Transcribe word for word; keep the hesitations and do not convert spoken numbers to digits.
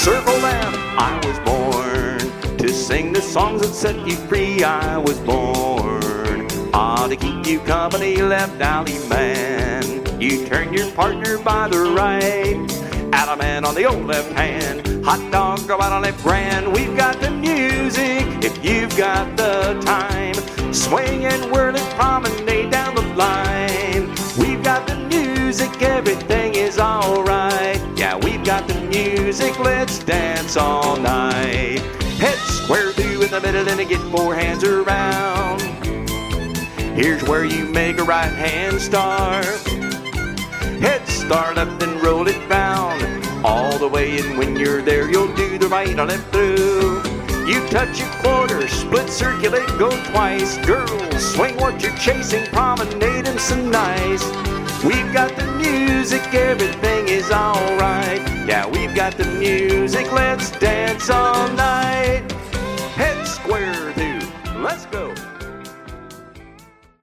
circle left. I was born to sing the songs that set you free. I was born ah, to keep you company, left alley man. You turn your partner by the right, out a man on the old left hand. Hot dog go out on left grand. We've got the music if you've got the time. Swing and whirl and promenade down the line. We've got the music, everything is alright. Yeah, we've got the music, let's dance all night. Head square through in the middle and get four hands around. Here's where you make a right hand start. Head start up and roll it round all the way, and when you're there you'll do the right or left through. You touch a quarter, split, circulate, go twice. Girls, swing what you're chasing, promenade and so nice. We've got the music, everything is alright. Yeah, we've got the music, let's dance all night. Head square through, let's go.